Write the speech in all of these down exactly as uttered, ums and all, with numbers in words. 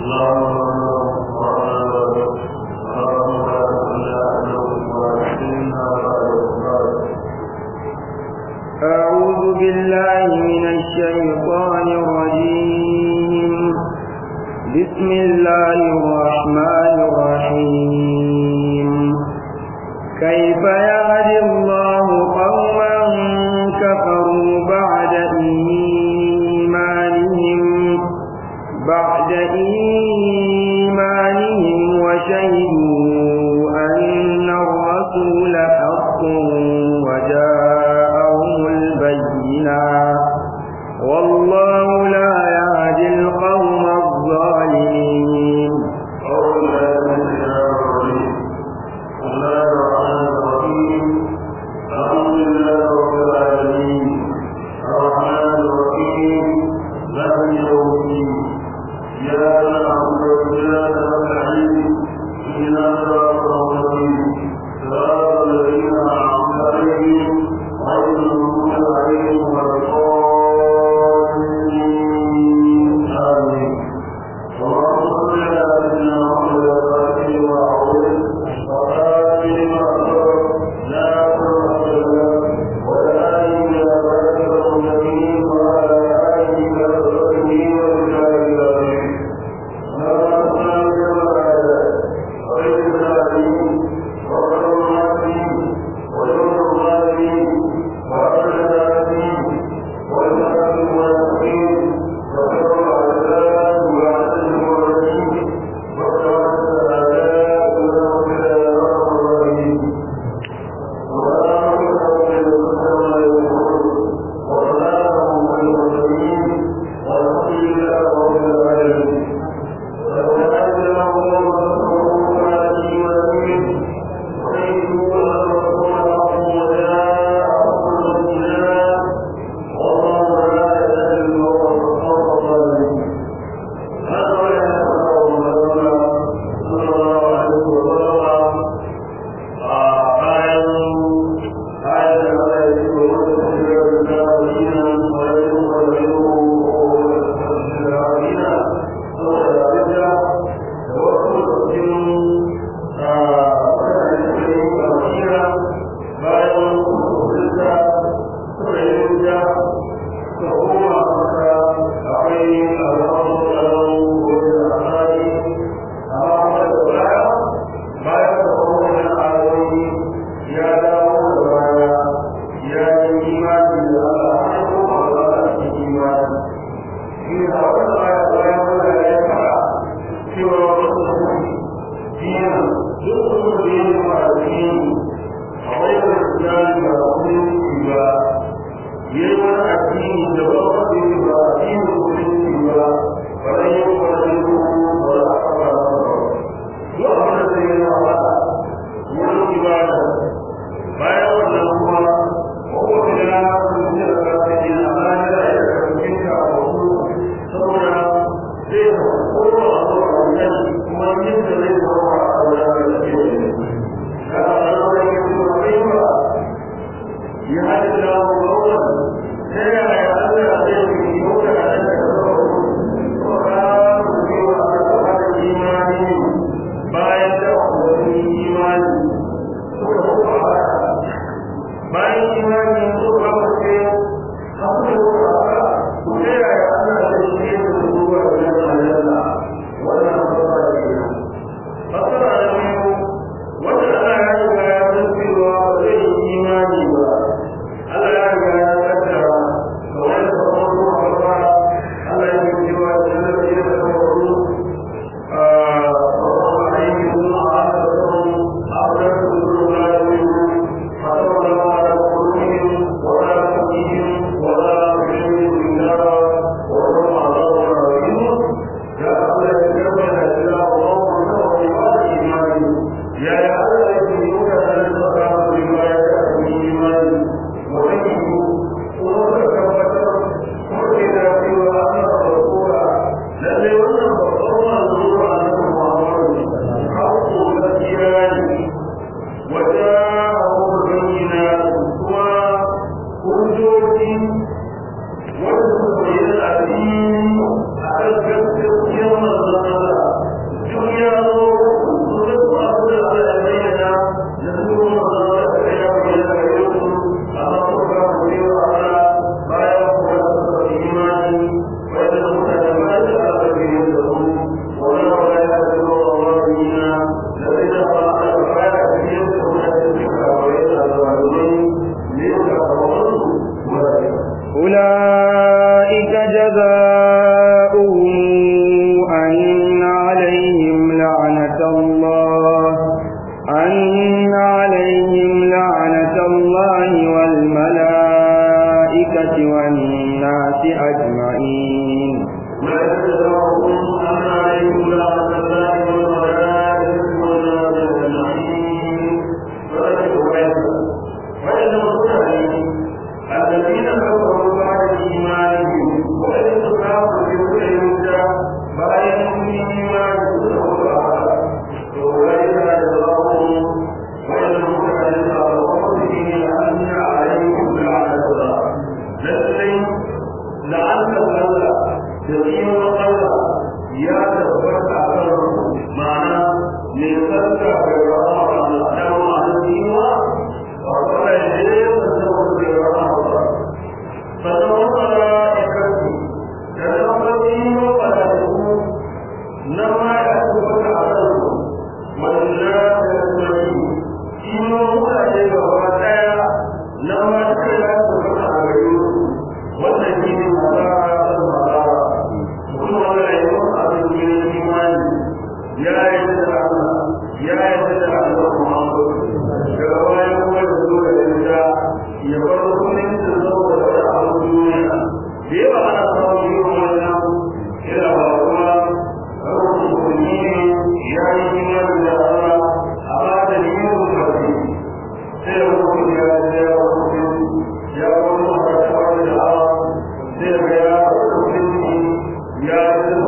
أعوذ بالله من الشيطان الرجيم. بسم الله الرحمن الرحيم. كيف يهدي الله قوما كفروا بعد إيمانهم بعد إيمانهم وشهدوا أن الرسول حق وجاءهم البينات والله لا يهدي القوم الظالمين.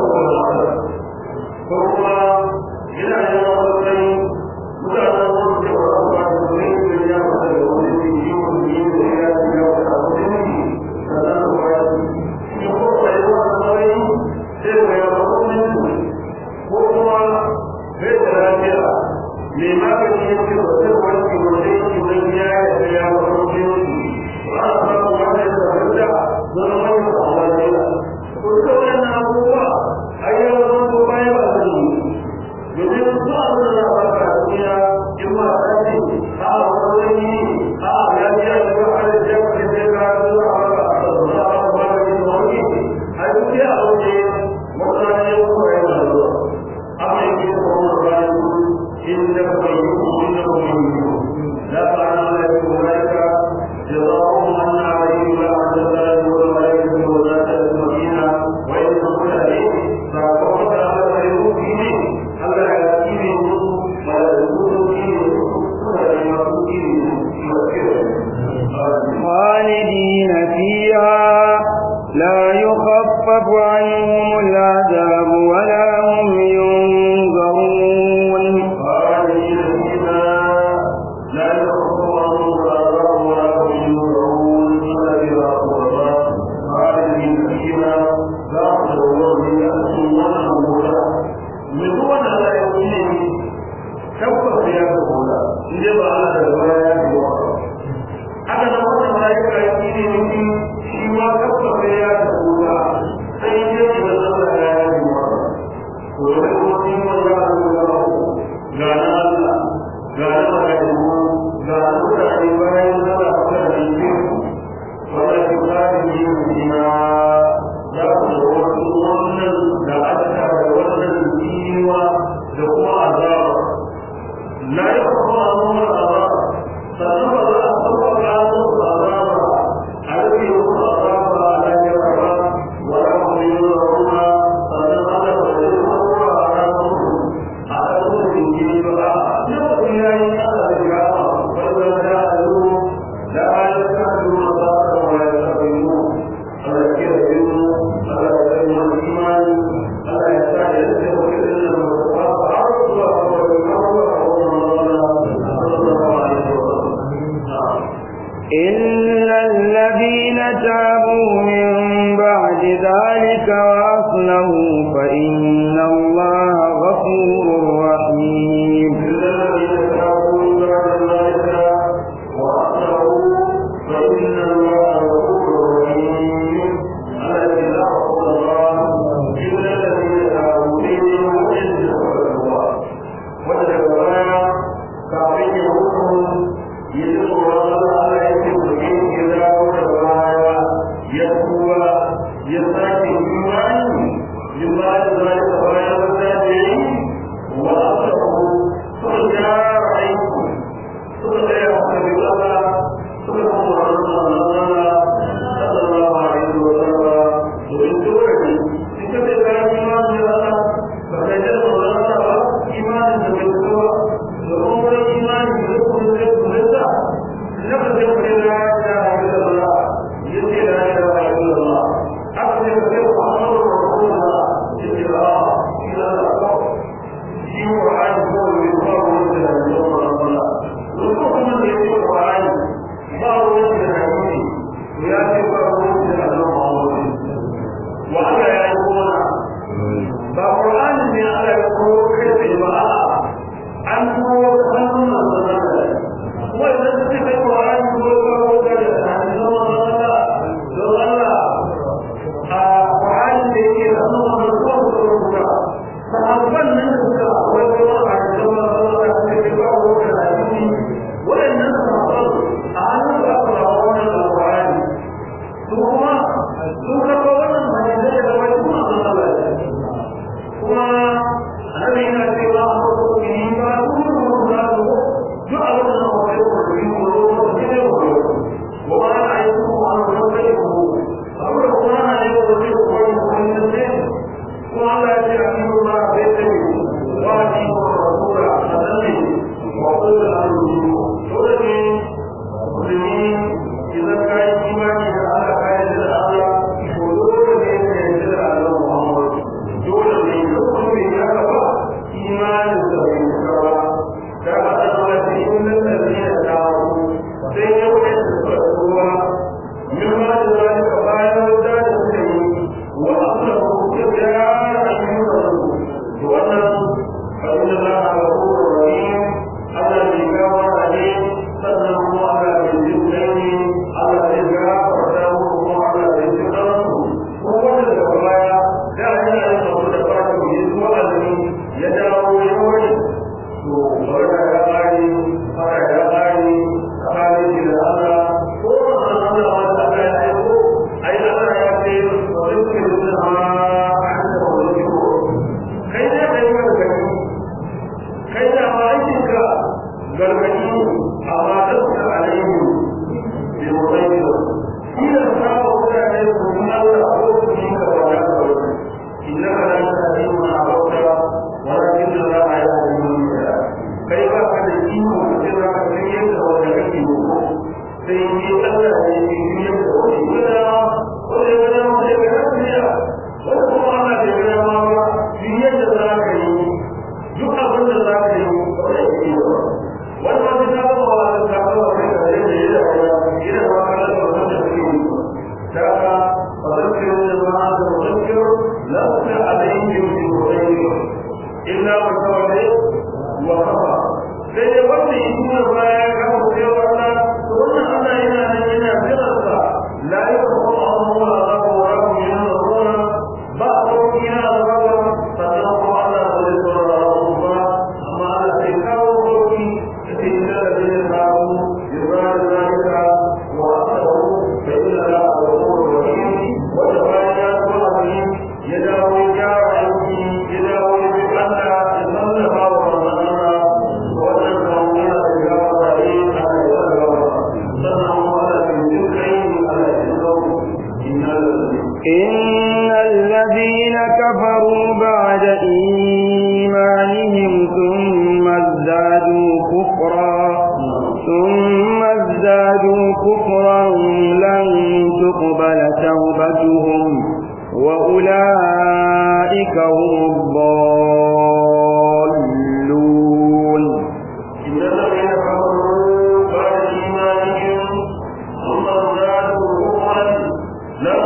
annabi gargadi amma dukkan alaihi bi mubayyin idan ka wuce ne kuma Allah ko kuma ka wada ka innaka la tahdi man ahbabta walakin Allah yahdi man yasha kai ba ka da iko sai za ka kai yadda wanda kake yi sai ni Allah ne ke yi da wani wanda wanda wanda wanda ka rafiya wanda kuma Allah ke gina ma ba shi yadda za ka yi duk abin da za ka yi ba da yi ba wanda wanda ta ba wa da ta ba kai da yadda ya da ya gina ma kana da wanda kake yi da ka fadakir jama'a da fadakir la ta alayhi bi ghayri illa man tawalla wa kafa sai dai wanda yi kuma baya ga sai wannan to wannan Allah yana nan yana jirarsa la yakunu Allahu wa rabbuhu min al-qura ba ko yana rabba sannan kuma Allah zai tsara rabba amma Allah sai kawo roki sai da zai kawo yuzar zalika wa asahu fa inna la ghafurur rahim wa baya kuma ya dawo ya aiki ya dawo bi Allah sannan ba wa إن الذين كفروا بعد إيمانهم ثم ازدادوا كفرا ثم ازدادوا كفرا لن تقبل توبتهم وأولئك هم الضالون إن الذين كفروا بعد إيمانهم ثم ازدادوا كفرا لن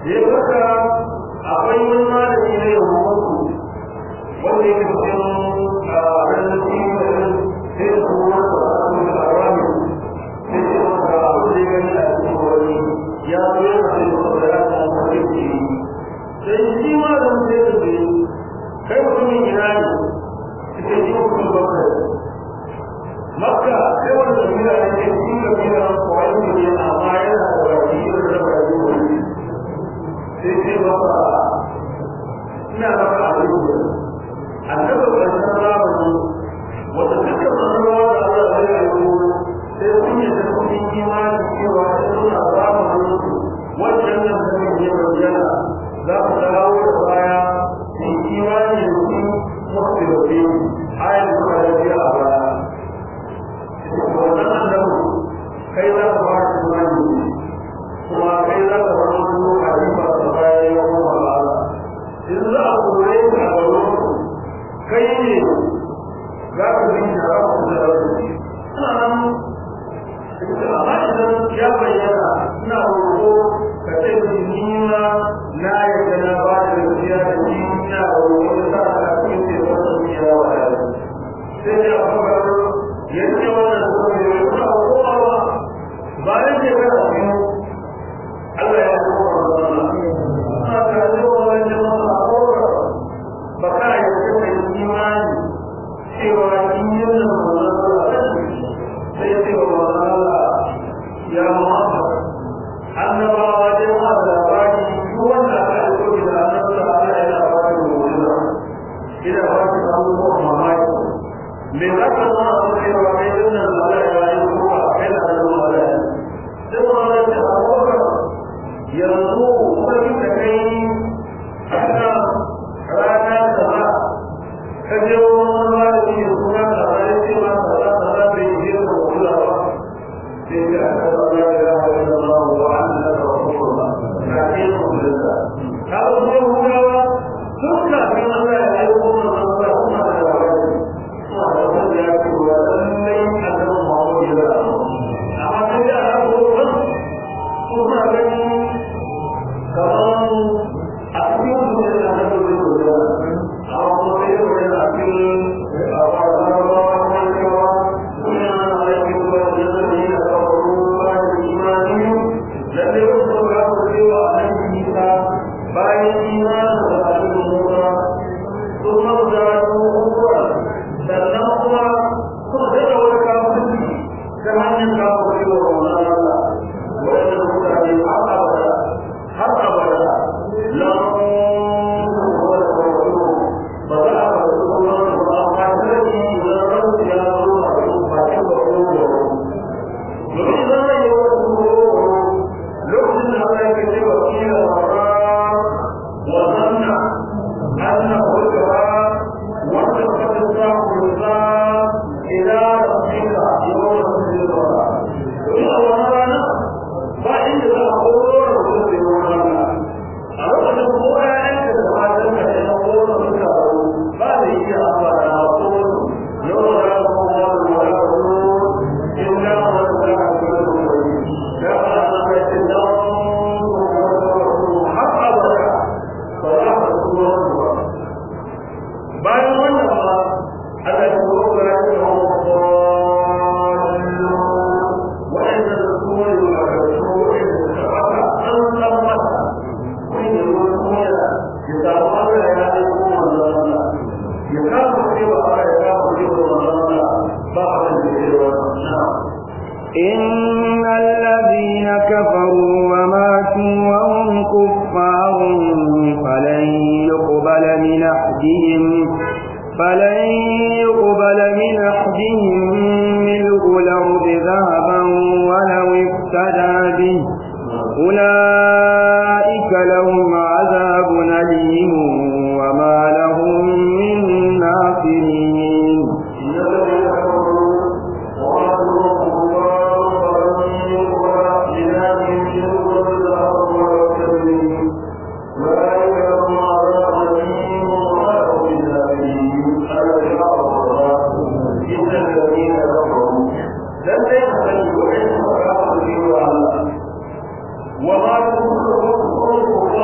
ya baka akwai wani malami ne ya hukuku wanda ya fi cikin a ranar cikin da sai da kuma wata a cikin arami sai ce maka abu da ya gani a cikin wani ya zo yana sai da saboda ya samu wani ke yi sai shi malamin sai da zai kai mutumin ina ne cikin yi mutum bakwai makka sai wanda mila ne ke cikin kabila kwayo ne amma yana da baki da raba yi wani sai ce maka ina maka a yi wani annabi ƙarshen zamani wata dukkan manzannawa da Allah zai aiko sai sun yi da kudin imani cewa sai suna zamanin su wancan nan sanin ya bayyana za ku dawo da baya su imani da su mafi da su ayin suka lafiya a baya wannan annabi kai za ka fara imani kuma kai za ka fara su a riba da baya ya kuma ba'ala in za a kore ka a gaban kai ne za ka bi da za ku da rauni suna nan amma idan ya bayyana suna roƙo ka ce musu nima na yadda na ba da gaskiya da ni na roƙo da sa ka cikin ce wata zuciya wa da sai ya fara yanke wannan zuwa ya kuna kowa bayan ke kada biyu Allah ya kuma wannan ana ka zuwa wani jama'a ba ka yi kuma imani cewa in yi nan wannan sai ya ce wa Allah ya Muhammad annabawa dai ma da labari duk wanda aka yi da annabawa Allah yana ba da mu'jiza ina ba da abubuwan mamaki me za ka zama a cewa kai din nan Allah ya yi kuma kai da Allah ya yi sai wannan da abubuwa yanzu kuma da kai aka rana da ba ka je wani malami da suna da rai ce ma da za ta zaɓe yi da kula ba sai ka aka zaɓa da ya haɗa da Allah wa an da rasulullah na ke yin kudinsa ka zo ne hudawa duk kafin Allah ya yi kuma Allah kuma da labari suna da wanda ya ce wa lallai annabi Muhammad ya zara amma sai da aka zo kan suna gani kamar a cikin duniya da annabi zai kudura amma sai da wani a cikin a wazarwa wani cewa suna na alaƙi ba da zai da kafaru ba da imani lalle wasu ga su cewa a nan nisa bayan imanin da ba da musa sun mauta su hukuwa sannan kuma sun daga wani kafin ta hanyar kafin cewa wani Allah wadanda mutane har abada har abada lamun إن الذين كفروا وماتوا وهم كفار فلن يقبل من أحدهم فلن يقبل من أحدهم ملء الأرض ذهبا ولو افتدى به أولئك لهم عذاب أليم وما لهم من ناصرين. وما تقول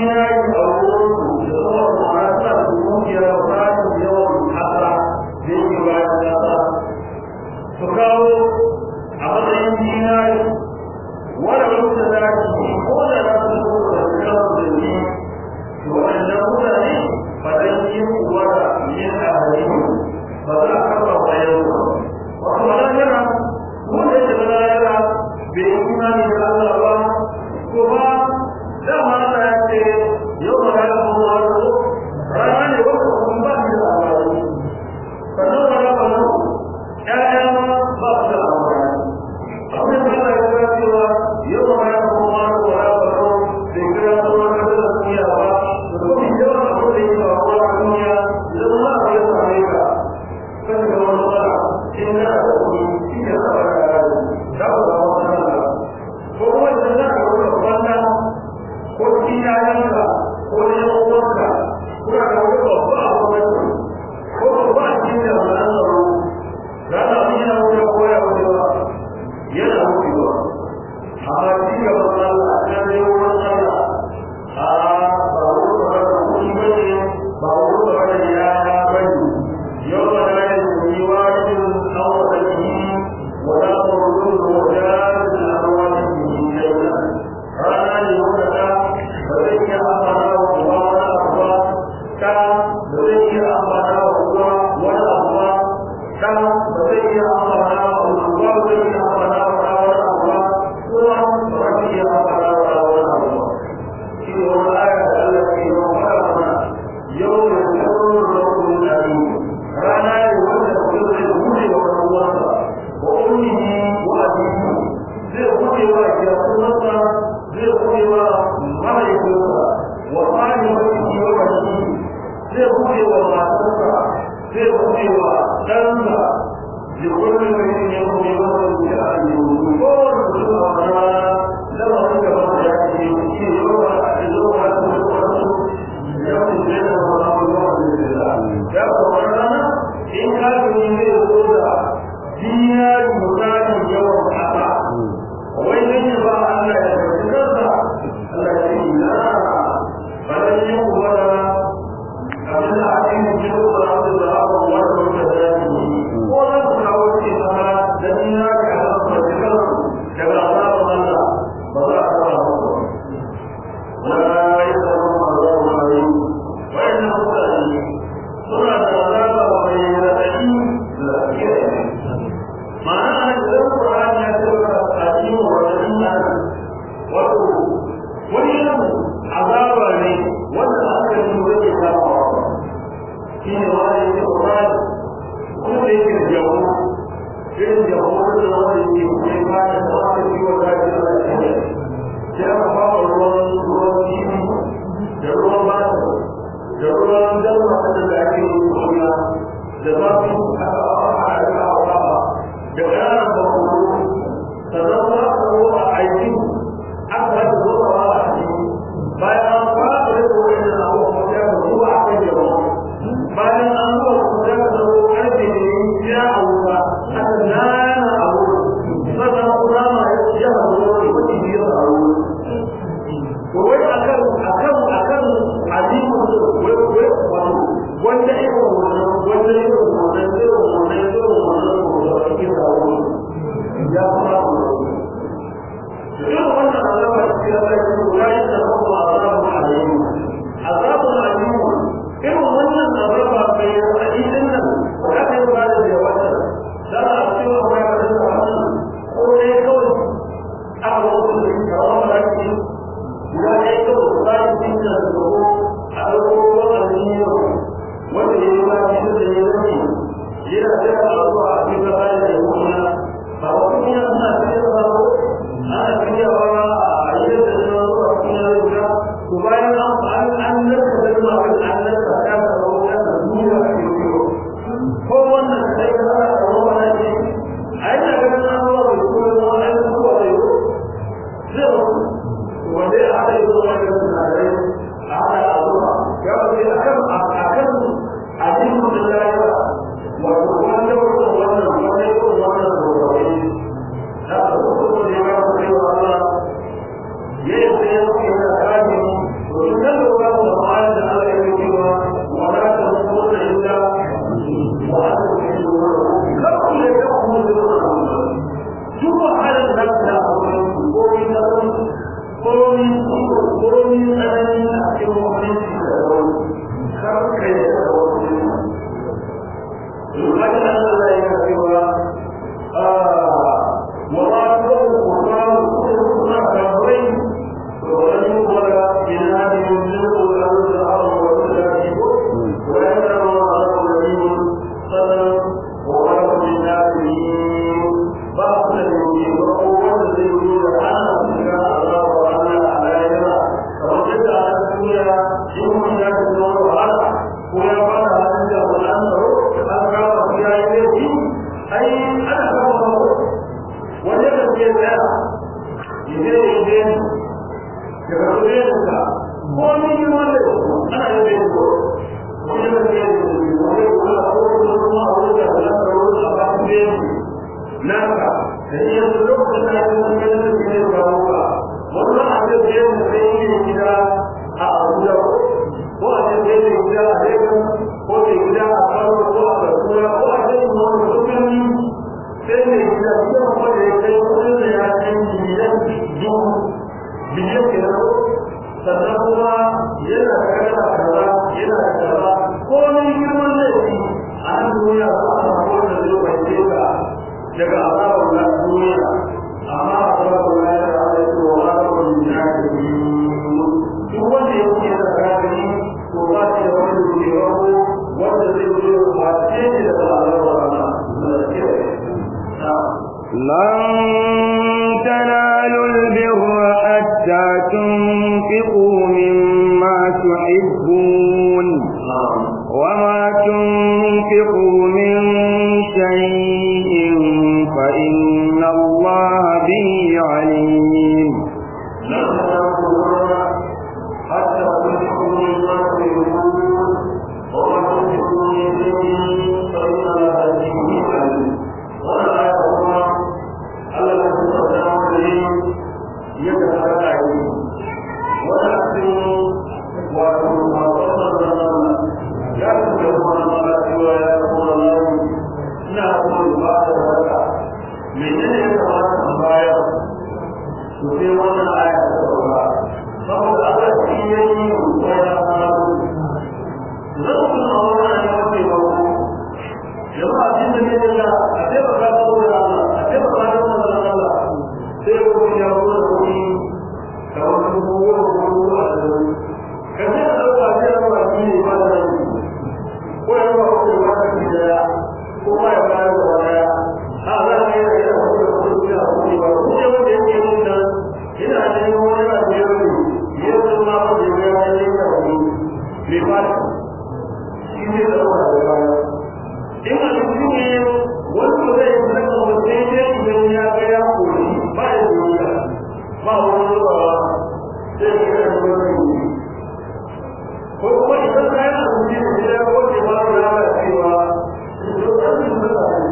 dinari a wurin da zuwa ma'ana su kungiya da fadin yawan haka da yake bayan kasa su kawo a matsayin dinari wanda wata za ki ko da za su zo da kawo da ni to wannan mutane ba dan yin kuwa da yin ahadi ba za a karba bayan ba wato malakara wanda ya zama lalata bai yi imani da Allah ba ko ba dama Allah ya ce yau ba ya kuma wato rana ne wanda kuma ba shi da labari sannan ba ya bano ƴaƴa ma ba su da labari abin da Allah ya ga cewa yau ba ya kuma wato ba ya bano bai kira sauran da da duniya ba da kuma yawan abin da yake faruwa a duniya idan ma a yi same ka kan ga wani matsala in ka da kuɗi shi ne sa ba ka rari za ku samu matsala ko kuma idan za ka wani babban ko cikin yayanka ko ne uwanka kuna da wani babba a gwamnati ko babba a cikin jami'an tsaro za ta fi yana wuce koya wucewa yana wucewa amma ci gaban Allah ya zai wurin Allah a ba wurin da wani kuɗi ba ne ba wurin da wani yaya ba ne yau ba na yin yi wajen awa da shi wala wurin da wajen da awa da shi ne rana ne wanda ta ba zai iya amfana wa uwa wani abu ba ta ba zai iya amfana wa uwa wani abu ba ta ba zai iya amfana wa uwa ba zai iya amfana wa ɗa wani abu ba uwa ba zai iya amfana wa ɗa wani abu ba shi ne wani aya da Allah ke yi wa faɗa mana yau da sauran rukun ɗari rana ne wanda mutum zai buɗe wa ɗan uwansa wa ummihi wa abihi zai buɗe wa jakunansa zai buɗe wa mahaifinsa wa mahaifinsa wa bashi zai buɗe wa matarsa zai buɗe wa ɗansa da kullum mai yin yau ne wanda ya a yi kowane mutum a wani rana lamarin da ba ya ce shi ne yau ba a yi zuwa da wani wani ya fi zai da wani abu yawan da ya ya kuma rana in kafin zai zo da dinari misalin yawan kasa wai zai yi ba Allah ya tafi kansa Allah ya yi na ba da yin kuwa da abin da ake yi cikin tsarafin da aka wata wata da ya yi ko za ku kawo ce sama da dina ga Allah ba da kansu daga azabar Allah ba za a kama musu ba na yi tsaron azabar mai wayannan mutane suna da azabar mai raɗaɗi da kiyaye ma'ana idan Qur'ani ya ce ka tsaki wannan nan wato wani irin azaba ne wanda aka yi yake kamawa shi ne wani yake Qur'ani kuma da yake jawo irin jawo da wani yake kai ma da aka yi wa da shi da shi ya ba ruwan ruwan kifi da ruwan ba da ruwan dalma da ake yi kuma da zafi aka aka aka da ƙananan bakuru sannan za ka zo a aiki aka haka zo a ba a ciki bayan an fara da kowa da abu kuma ya ka zuwa a kan yawa bayan an zuwa kuma ya ka zo ƙarfe ne ya a wuta aka nana a wuta sannan kuma ma ya ka zo da wani biyar a wuta to wai akan akan akan alimu wai wai wato wanda irin wannan wanda irin wannan irin wannan irin wannan ya fara da abin ya ta zama wahala ko ya fara halin da wannan tsaro an kawo su ya yi laifi ai ana kawo mawa wanda ka ce tsaya ya zai yi zai ya karɓi zai ka ko ni yi wanda ana yi zai ko wanda ka ce zai wanda ya kula ko kuma kuma a wurin da kula da wurin a ba su zai naka da iya su lokacin da ya zama da zai zai kawo ka wannan abin da ya zai yi gida a abuja ko a cikin da gida a lagos ko da gida a kano ko a kaduna ko a cikin wani mutum sai da gida gida ko da ya kai kudin da ya kai miliyan dubu biliyan kenan sannan kuma yana da kada kaza yana da kaza ko ni girman laifi a nan duniya ko a samu wanda zai kwace ka daga azabar na duniya amma azabar na da ala ce wa azabar na da duk wanda ya wuce da kafiri to ba shi da wani dukewar wanda zai wuce ba ce ne da azabar na لن تنالوا البر حتى تنفقوا مما تحبون وما تنفقوا من شيء فإن الله به عليم لن تنالوا البر حتى تنفقوا مما تحبون وما تنفقوا من شيء فإن الله به عليم ولا Allah ya tsara wani yadda ta kai wannan wato wannan Allah ya tsara wannan cewa ya tsara ina so ba da haka menene ya kamata a bayar to sai wannan aya ta tsara saboda Allah shi yayi wannan abu zan kuma wannan ya ce ba ku jama'a din da ne da a ce ba ka tsara Allah a ce ba ka sai ko ya zo da wani kamar kuma ko a da kace da ba sai da ba ni ba da ko ya ba ko ba da ni da ko ba ya ba da wani a za ka yi da ko da ko ya ko ba ko ya wanda yake yin nan ina da yin wani da ya yi ya zo ma ba da ya yi da ni ne ba shi ne da ba da in a cikin wanda zai yi da ko sai dai idan ya ga ya koyi ba da duniya ba wani zuwa sai ya ga wani ko kuma idan ka yi abinci da ya ko ke ba da ya cewa to kan da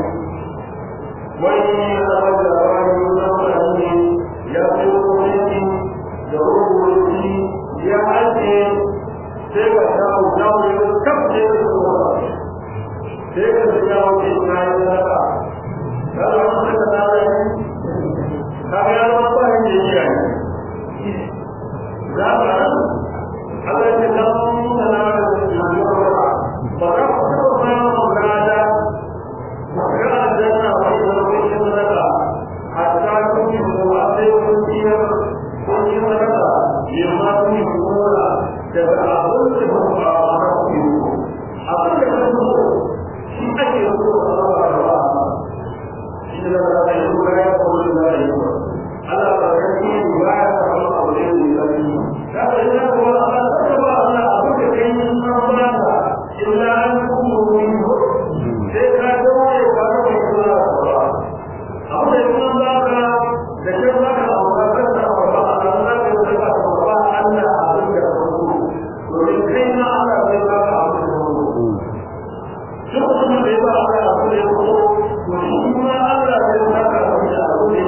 wani ya ba da wani wani ya ko wani da rubuci ya aje sai ka ta ta wani kafin da su sai ka ga wani mai da ka kada wani da ta kaga ya zama ba yin jiya ne za ka Allah ya ta mun sana da shi ba ka ko ba mu gada ga aljanna wa yin sadaka hatta kun yi wa sai kun yi kun yi sadaka yamma kun yi kura da abun da ba ba ku yi abun da ku shi ake so Allah ya shi da da ya kura ya ko da ya Allah ba ya yi ba ya samu aure ne da shi da ya ko Allah ta ba Allah abu da kai yin san ba ta illa an kuma min sai ka dawo ya ba ka kula ba abu da kun ba ka da ke ba ka aure ka ta ba Allah ka ta ba ba Allah abu da ku to kai ma Allah bai ba ka abu da ku duk kuma bai ba ka abu da ku to kuma Allah bai ba ka abu da ku ne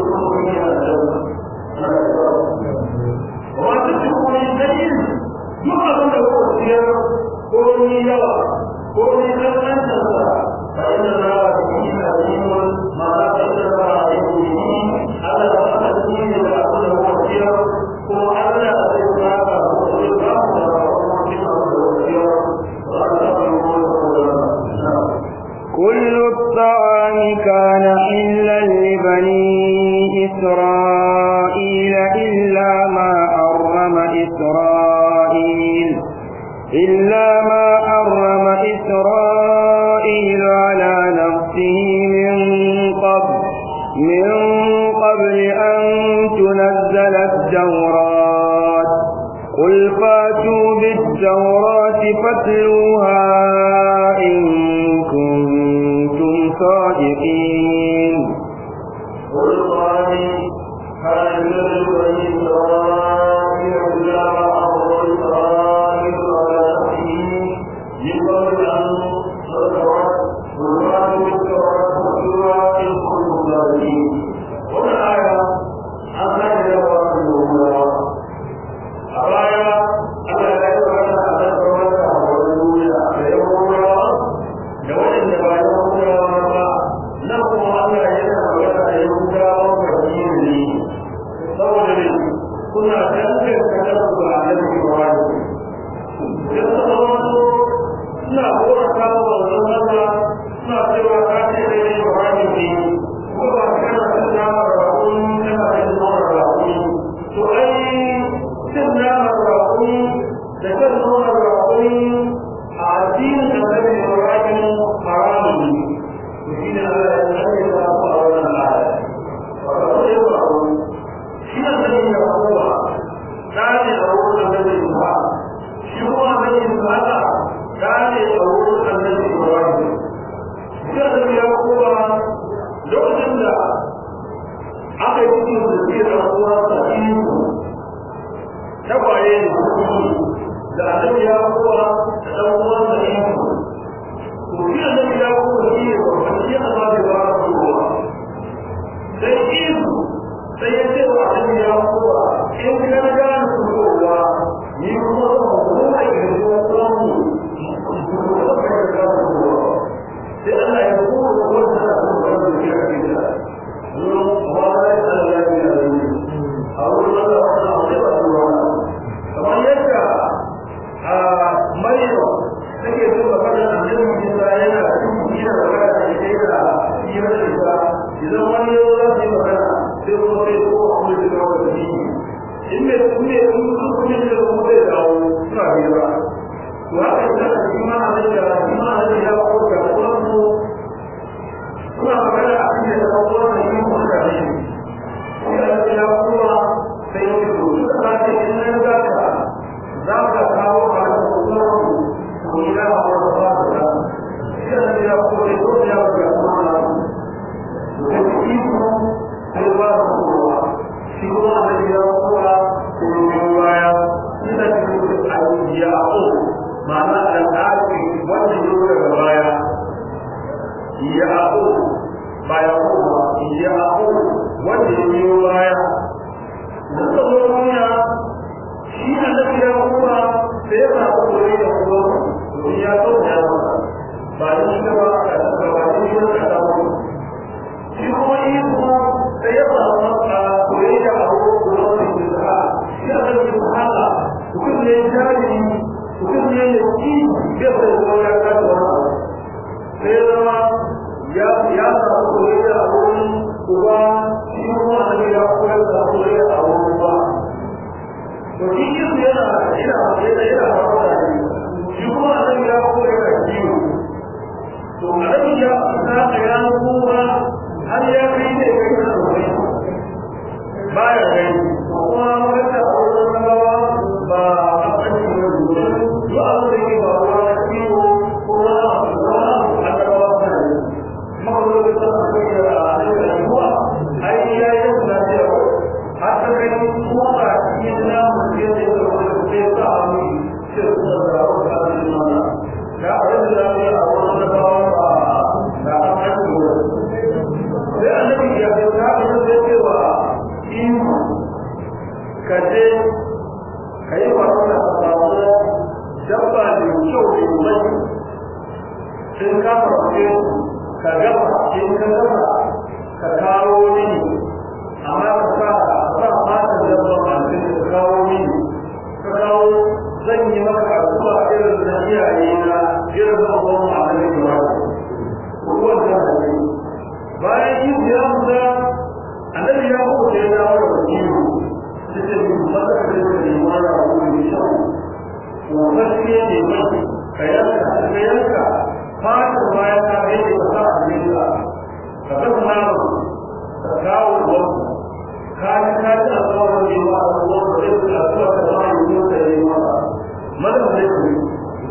وما تشركوا من شيء يعلم له الخير كوني يرى كوني قد انتهى فان الله به عليم ما لا تقدر عليه به على الدين لا له الخير وعلى اطلاق كل الطعام كان حلا لبني إسرائيل إلا ما حرم إسرائيل إلا ما حرم إسرائيل على نفسه من قبل من قبل أن تنزل التوراة قل فاتوا بالتوراة التوراة فاتلوها إن كنتم صادقين. والله كان الذي بني إسرائيل إلا أمر إسرائيل على نفسه من قبل أن تدرك والله بالتوراة فاتلوها إن كنتم صادقين. والآية أخرج جواب الأمة أرايا أن لا يكون هذا التوراة والأولى فيقول لو أن بايعوا نقول أن يتبع يهودا وكثيرين صوري كنا تنكر كتبت على الإبراهيم يتصوروا لا هو كان والله ما سوى كاتب الإبراهيم هو كان سلام الرسول كما سلام الرسول سؤال سلام الرسول سلام الرسول عدين كتب الإبراهيم حرام وحين لا يستطيع أن الآية فقد يقرأ حين الذي يقرأ كان يقول الذي يقرأ شو الذي يقرأ كان يقول الذي يقرأ حين الذي يقرأ لو جد أخي يقول الذي يقرأ تأكيد تبعين لأنه يقرأ تدور تأكيد وفي الذي يقول فيه وفيه الله بارك الله سيئين سيئين وعلم يقول إن كان كان سبوه يقول هو يقول الله لأن يقول هو سنة في عقيدة وهذا يسأل الله من أدنه أقول الله أصنع صفة الله فمن يجع مريض take jin magana annabi Isa yana cikin yana magana da shi da hira da Isa idan wani yau za su yi magana sai kuma sai ko amma da kawo da shi in me kuma in sun kuma da kuma da dawo suna hira to haka idan shi ma a da shi ma da ya ko da kuma su kuma magana a cikin da kuma da shi kuma da shi ya da ya kuma sai ya ko da ta in nan za ka za ka kawo a kuma وإلى الله الذي يقول الدنيا والرحمن وتكفيكم الوارث الله في الله الذي يقول في الرواية إذا كنت يعقوب معناه الآية والنجوم الرواية يعقوب ما يقول يعقوب والنجوم الرواية نسأل شيء الذي يقول سيقع إليه الله ya kauta ba da shi ba a gabanin shi da dawo shi kuma yi kuma da ya samu a soyayya a wurin da ke da shi da ke haka mutum ne jari mutum ne ya ci bai da soyayya ka da wannan sai zama ya ya samu soyayya a wurin uba shi kuma da ya koyar da soyayya a wurin ba to shi yana yana yana yana fara shi kuma annabi ya koya da kiwo to annabi ya saka ya kuma har ya kai ne kai da wani baya kai kuma wanda Allah ba a cikin ruwan to Allah yake ba wa kiwo kuma Allah annabawa ba ne maka da ta koya da kiwo ai ya yi da kiwo har ta kai kuma ba cikin namu ne da sai ta ami sai da da abin da zai a wani dabawa ba da an haɗu sai annabi ya ce ta abin da zai cewa in ka je ka yi wasu da ka samu dabba da kyau da mai sun kama ce ka gaba in ka gaba ka kawo mini amma ka sa sa fata dabba ba sai ka kawo mini ka kawo zan yi maka addu'a irin da iyaye na irin da Allah ma alaihi wa sallam wannan ne bayan yin ya musa annabi ya ko da ya dawo da kiwo sai da mata da da mara ko da shi ko gaske ne mai kayanka kayanka fata bayan ta yi da sa a jinka ka ga na ka kawo wannan ka ji ka ji Allah ne wa Allah da ya tsaya da mai yi da yi ma madan da yake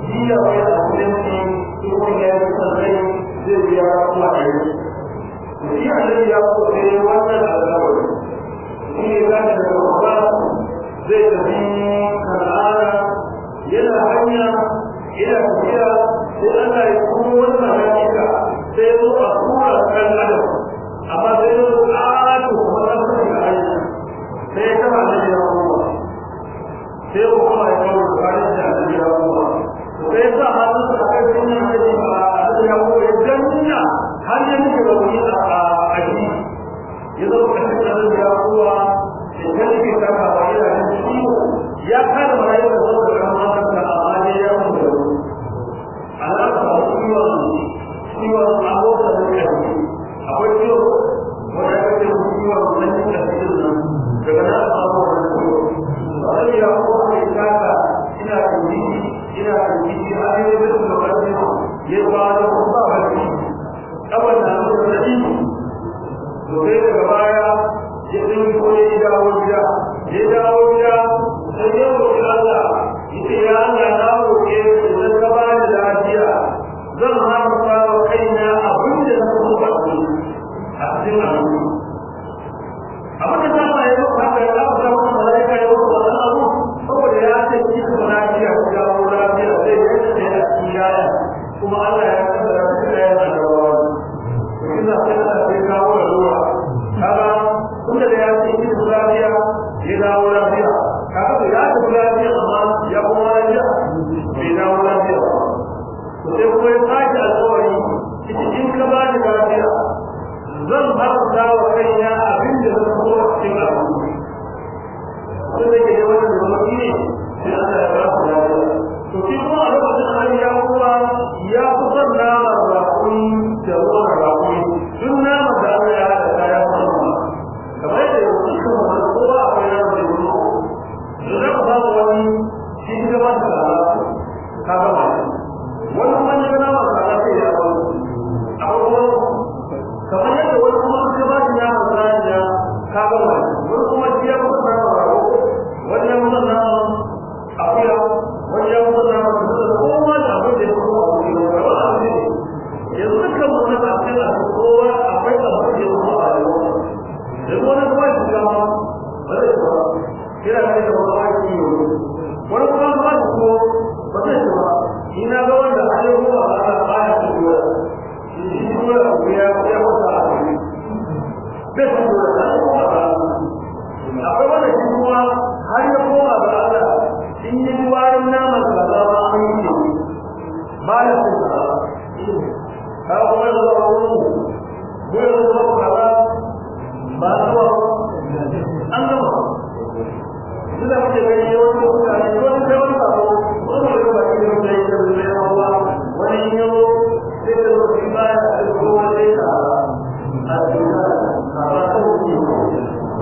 jiya wai da musulunci kuma ya yi sarai zai biya kuma a yi shi a nan ya ko sai wannan alƙawari shi ne za ka daga babba zai tafi kan'ana yana hanya yana tafiya sai Allah ya kuma wani mala'ika sai zo a tura kan adam amma sai zo ƙato kuma ɗan sani a hanya sai ya kama da ya kuma sai ya kuma ya kawo da bayan da ya kuma sai ya sa hannunsa a kan jinya da ya kuma ya danna har ya muke da wani a shi ya zo kashin da ya kuma ya kalli ta ka ba yana da ciwo ya kada mala'ika da zo da ramar da amma ne ya kuma da wani alaƙa da ciwon ciwon abota da ƙarfi akwai ciwon wanda ya kace ciwon nan da ƙarfi nan daga nan a samu wannan ciwon sai ya kuma ya kaka ina da ina da jiki har ya yi da ƙarfi ya ba da kuma ba da kaban da su da jiki to sai daga baya ya dinga koyi dawo gida ya dawo gida sai ya roƙi Allah yace ya Allah na roƙe ka da ka ba ni lafiya zan haramta wa kaina abin da na so ba ku a cikin abin abin da ba ya yi haka ya ba ta wannan malaika ya ba wannan abu saboda ya ce ki ku lafiya ku dawo lafiya sai ya ce da kiyaya kuma Allah ya kaddara shi da yana da wani to ina sai da sai kawo ruwa kaga tunda da ya ce ki ku lafiya ya dawo lafiya kaga ya ta lafiya amma ya kuma lafiya bai dawo lafiya sai kuma ya sake alƙawari in ka ba ni lafiya zan haramta wa kaina abin da zan so a cikin abu sun da ke da wani da wani ne sai Allah ya ba su lafiya to shi kuma a lokacin hali ya kuma ya fi son naman rakuni da ruwan rakuni duk naman da Allah ya haɗa ta ya fi son kamar yadda ya wuce kan wani kowa akwai naman da wani da za ka samu wani shi ka ba su da ka gama wani kuma ya gana masu alaƙa ya ba abubuwan kamar yadda wani kuma suka ba shi ya masu raniya ka gama wani kuma shi ya mutu nama rago wani ya mutu nama akuya wani ya mutu nama da zuwa kowa da abin da ya mutu a wuri da wani abu ne yanzu dukkan mutum a cikin a kowa akwai abin da ya mutu a rayuwa yanzu wani kuma shi gama ba zai ba kira kai da wani wani yi wani kuma ba shi ko ba zai ba ina ga wanda ake kuma a kan baya ta duwa shi duwa ya ya wata a cikin bai ta duwa ta kuma ba akwai wanda shi kuma har ya koma ga Allah in yi duwarin naman kaza ba an yi ba ya ce ba ka kuma da zuwa wurin mu ya zuwa kaza ba zuwa an gama duk da muke gani yawancin mutane wani kai wani sako wani da ba shi da yi da zai hawa wani yau sai da lokaci ba ya da kowa sai ka a cikin ka ba ta wuce a wurin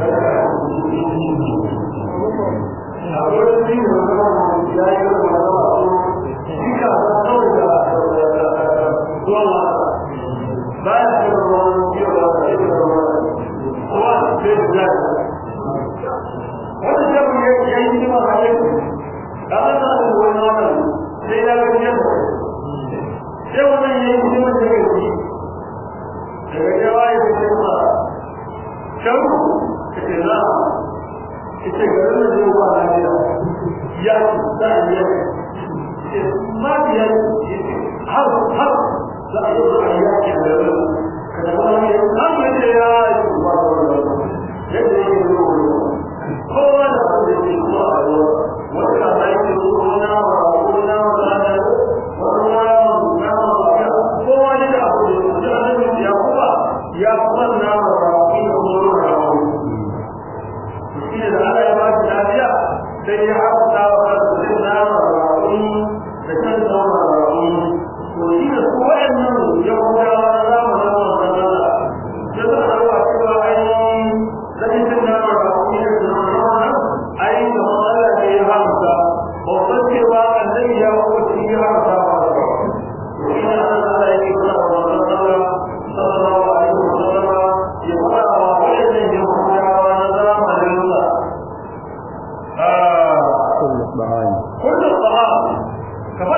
shi da wani ya yi wani wani wasu shi ka ba kawai da zuwa wasa ba ya ce da wani yau da wani yau da wani kowa sai da zai wani jabin ya yi jima a yanku kamar da su wani wannan sai ya ga yadda sai wannan ya yi jima da ya yi daga jawa ya ce ma can ka ce na ka ce garin da zai ba lafiya ya za a yi ce ma biya har har za a yi za a yi yaki a garin ka da wani ya kama da ya yi ba da wani yadda ya yi zuwa kowa da abin da ke zuwa a yau wata na zai ke zuwa na wa wani na wa zana wani na na wa kowa ne da abin da ke zuwa na ya kuma ya kuma na wa rafi da zuwa rafi shi ne da Allah ya ba shi lafiya sai ya haɗa wa kansa zai na wa rafi da kan zama rafi to shi da su wa'annan ya kuma na zamanin wa zana ya zama da wa cewa ai zai cin na wa rafi ai da Allah ne ya hamsa ba san cewa annabi ya wuce ya hamsa ba ina Allah ya yi wa Allah sallallahu alaihi wasallam ya fara wa wannan ya fara na zamanin sa ah kullu bahani kullu bahani ka fara mutum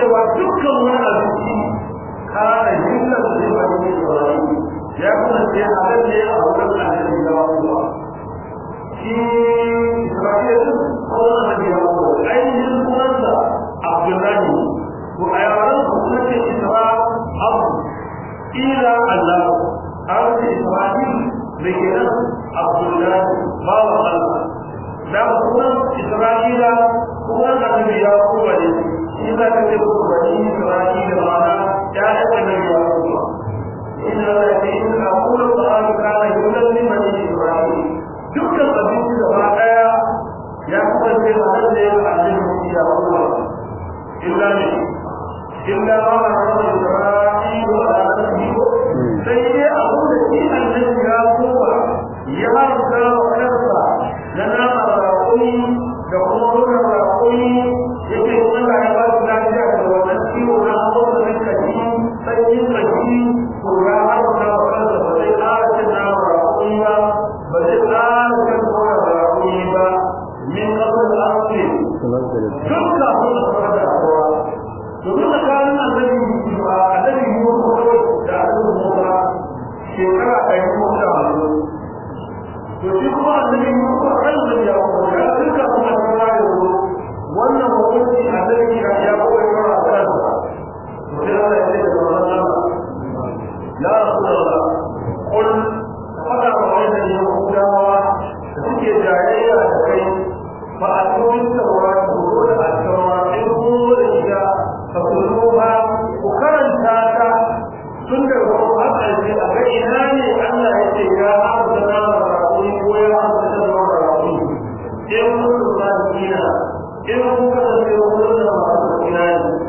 cewa dukkan wani abinci kana jinna da zai bani Ibrahim ya kuma sai halal ne a wurin annabi da Allah shi Isra'il ko annabi ya ko ainihin sunansa Abdullahi ko ayaran sunan ce Isra Abu ila Allah har da Isra'il da kenan Abdullahi bawa Allah da sunan Isra'ila kuma annabi ya ko ne shi da kake ko bani Isra'ila mana ya annabi ya ko إن الذين أقول القرآن كان يولد من إسرائيل dukkan abinci da ba daya ya kasance ba nan da ya kasance ya Allah illa ne illa ma rahama Isra'il wa ala'ihi sai dai abu da shi annabi ya kowa ya harka wa kansa na nama raƙumi da kuma ruwan raƙumi yake wanda ya ba su lafiya da wannan ciwo na abubuwan da kaji sanyin kaji ko ya harka wa kansa ba zai ƙara cin nama raƙumi ba ba zai ƙara cin ruwan raƙumi ba min ƙasar da ake tun kafin a fara da kowa domin tsakanin annabi a annabi Musa kawai da annabi Musa shekara ɗari ko sha hudu to shi kuma annabi Musa ran da ya kowa ya duka kuma fara da su wannan hukunci annabi ya ya koyi fara da kansa to sai Allah ya ce da wannan la rasulullah qul fada wa wannan yahudawa da suke jayayya da kai fa a cikin tawrat ko da tawrat ko da ida fakuruha ku karanta ta tun da ko haka ne a ga ina ne Allah ya ce ya arzana rawi ko ya arzana rawi in kun ba dina in kun ka ce wannan ba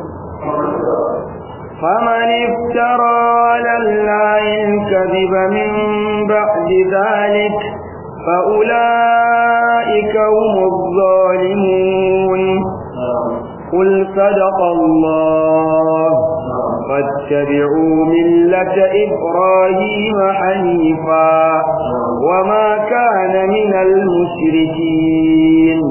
فمن افترى على الله الكذب من بعد ذلك فأولئك هم الظالمون قل صدق الله فاتبعوا ملة إبراهيم حنيفا وما كان من المشركين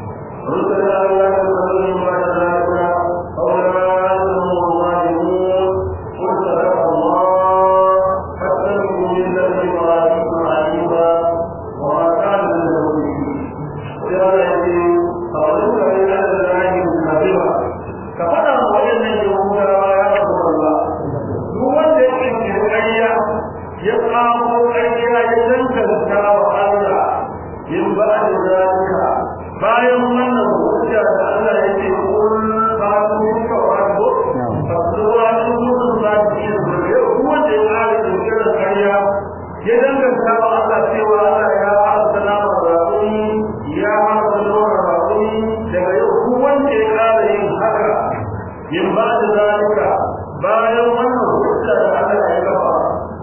bayan wannan hujja da Allah yake kun ba su ka wato fasuwa su sun ba shi da wanda ya fara da kariya ya danganta wa Allah cewa Allah ya arzana rabbi ya arzana rabbi daga yau ku wanda ya fara yin haka yin ba da zalika bayan wannan hujja da Allah ya kafa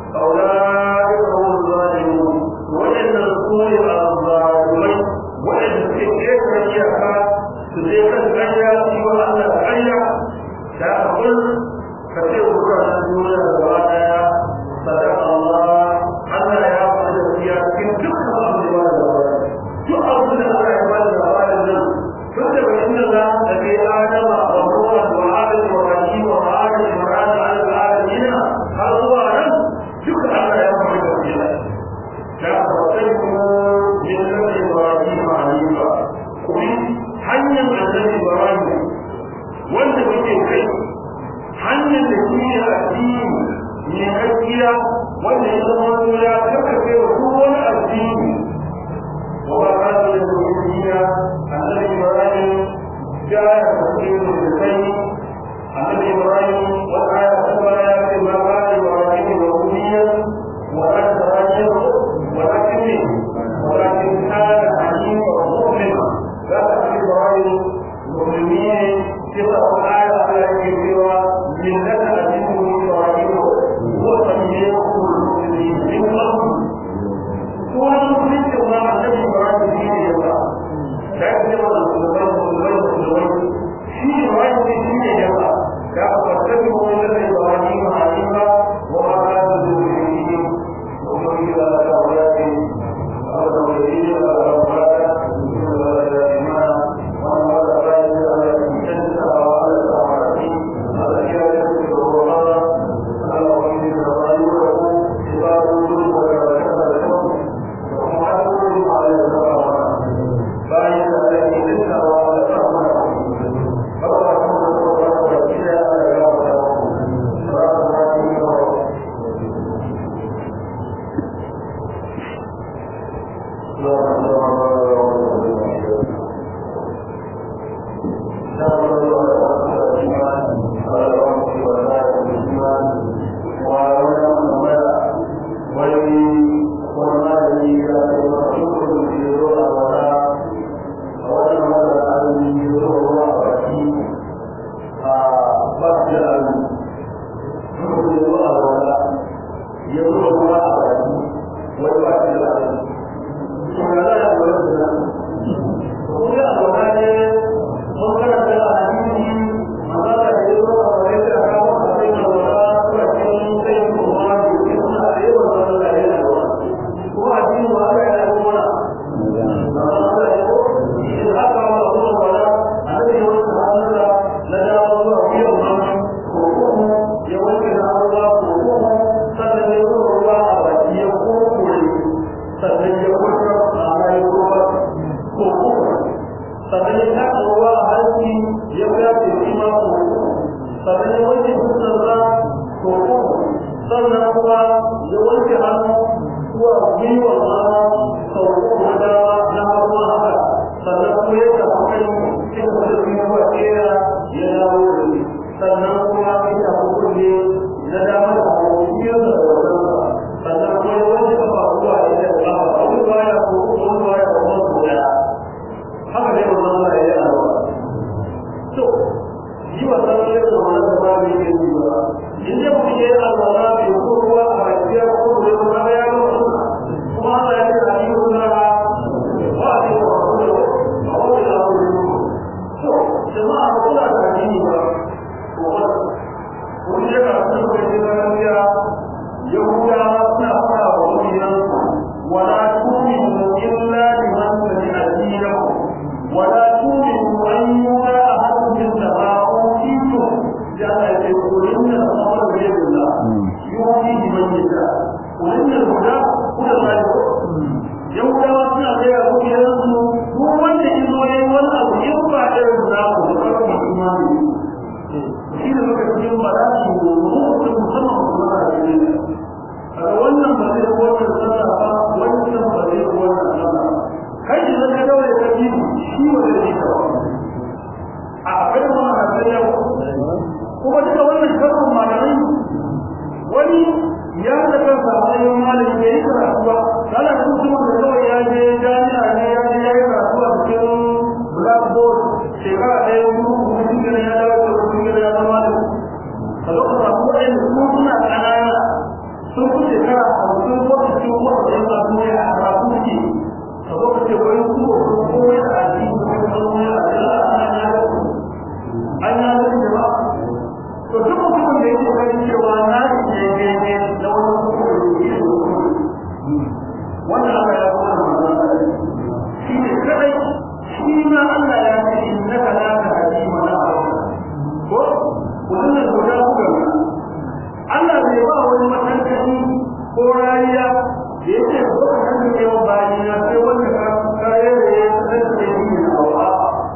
aulai ko zalimun wa'inna su'i az-zalimai wa'inda suke kekar iyaka su je kan kanya su yi wa Allah kanya da abin ka ce kuka na duniya gaba daya sadaka Allah Allah ya faɗi da siya cikin dukkan abin da ba da labari duk abin da Allah ya ba da labarin nan tun da bai inda za a ke adama wa ruwa wa adam wa rahim wa adam wa rana ala alamin har zuwa nan duka Allah ya faɗi da siya da faɗi kuma millati ibrahim hanifa kuma hanyar annabi ibrahim wanda muke kai hanyar da shi ne addini ne gaskiya wanda ya zama ya karkace wa duk wani addini wa ba ka da duniya annabi ibrahim ya kasance da kai annabi ibrahim wa aya ta ya ce ma ba ibrahim wa duniya wa anta rajul wa lakin ولكن كان حنيفا مؤمنا لا تحب إبراهيم المؤمنين تسع آية على كبيرة من ذكر أبيه إبراهيم هو سميه المؤمنين من قبل هو المؤمن كما علم إبراهيم فيه الله لا يكذب المسلمين المسلمين المسلمين في إبراهيم فيه الله لا تتبعوا ملة إبراهيم حنيفا وما كان من المشركين ومن إلى أولئك Allah sannan kuma sai ta hukunce na dama da hankiyar da wannan sannan kuma ya wani kafa zuwa ya ce ba ba wani baya ko wani baya ko wani baya haka dai wannan Allah ya yi alwa to yi wa sanar da wannan da ba ne ke yi ba in ya ku yi alwa na bi ko ruwa a bakiya ko da kuma ya ga kuma Allah ya ce ayi wannan ba ba ne ko ba wani da ku to jama'a ko da ta yi ba ko wani ya ga sun ko yi ba ya yahudawa suna fara wa mu'minan wala tu'minu illa liman tabi'a dinakum wala tu'minu an yu'a ahadun min tabaa'ukum jalla yaquluna amara billah yu'i man yasha wa inna al-huda huda Allah yahudawa suna da ya mu'minan su duk wanda yazo yayin wani abu in ba da zaku da kuma imani shi ne lokacin bala'i da musamman kuma da wannan ba zai wannan sallah ba wannan ba zai wannan sallah kai da ka daure ka bi shi wanda zai ka a kai ma ka sai yau kuma duka wannan karfin malamai wani ya da kansa a yau malami ya yi karatu ba kana da kuma da kawai ya je jami'a ne ya je ya yi karatu a cikin blackboard shekara ɗaya kuma kuma shi ne ya dawo da kuma ya zama da a lokacin da kuma ɗaya kuma suna ƙanana sun fi shekara a wajen wata cikin wata da yana duniya a rafu ke a lokacin wani kuma sun kowai da aji kuma sun kowai da aji a an yada su an yada su da ba to duk mutumin da yake ganin cewa na ne ne na wani kuma da yake da wannan aka ya kuma da manzana shi ne kadai shi ma Allah ya ce innaka la tahdi man ahbabta ko wannan guda kuka Allah bai ba wani matankani ko rariya da yake ko kan da yau bayan ya sai wanda ka kare da ya sai da yi na awa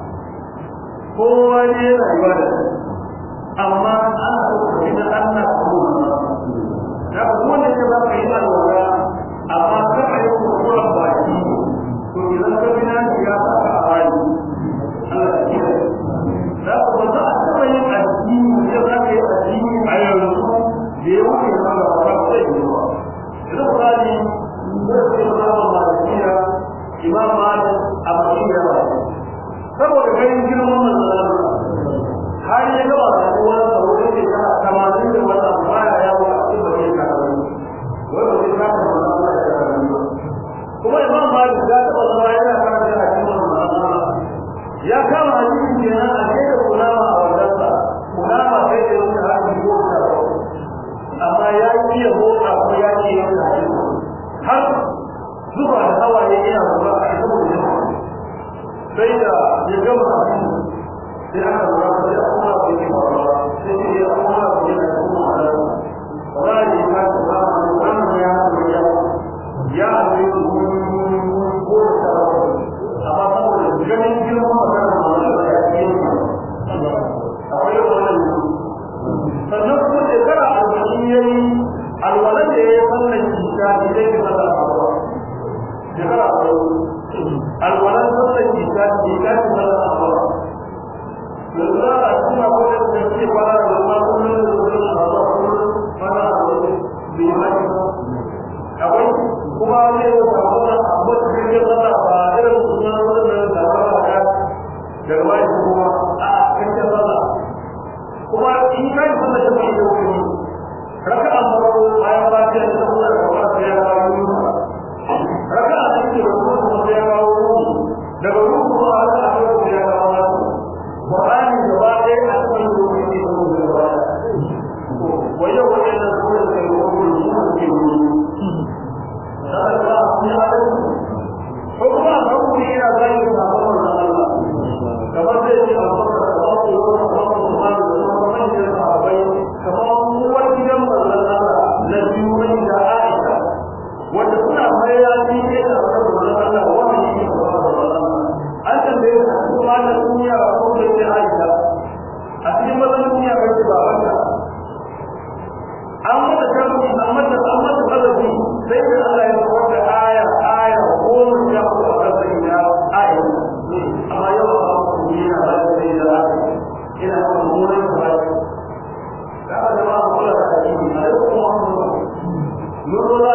ko wani rayuwa da amma ana so ka da Allah ko da kuma da ke ba ka yi alwara amma ka yi kuran baki to idan ka bina ya ka hali Allah ya da kuma za a taba yin addini da za ka yi addini a yanzu da ya wuce na da ba zai yi ba idan misali da sai da malikiya imam malik a bakiya ba saboda ganin girman manzon har ya gaba da uwar sa wurin da ta tamanin da wata baya ya wa a cikin bakin karami wai ba zai ka manzon Allah ya karami ba kuma imam malik ya taba zama yana karanta a cikin manzon ya kama hadisi kenan a cikin ulama a wajensa ulama sai da yake hadisi ko ta amma ya yi ya motsa ko ya ce ya tafi har zuba da hawaye yana zuba a cikin mutum sai da ya gama abin sai aka lura da ya kuma da yake faruwa sai ya ya kuma da yake kuma da wallahi ka ta ba wannan ya ya ya abin ko ta amma saboda ganin girman magana Allah ya yi akwai wannan sannan kuma shekara arba'in ya yi alwalan da ya yi sallan kisha idan ya fada a ba shekara arba'in alwalan sallan kisha idan ya fada a ba yanzu za a suna kodin da suke fara da ruwa kullum da zuwa a ba kullum fara da wani bai haka akwai kuma zai yi samu na abu da suke fada ba irin sunan wannan da ba da daga bayan kuma a kankan fada kuma in ka yi sallar da da wuri raka'a farko bayan fatiha da sura da kuma sai ya kawo raka'a ta ce da kuma sai ya kawo daga ruku kuma aka aka sai ya kawo Qur'ani gaba ɗaya a cikin ruku ne da gaba waye waye da sura da ruku ne ke da Allah ya ko kuma ba ku yi da zai da Allah kamar sai ya kawo kamar uwar gidan manzon Allah na biyu ne da Aisha wanda suna bayani ne da manzon Allah wani ne an tambaye su kuma da duniya ko da ke Aisha a cikin wannan duniya kai ba wanda an mata tabbata an mata an mata tabbata sai da Allah ya kawo da aya aya mun zo za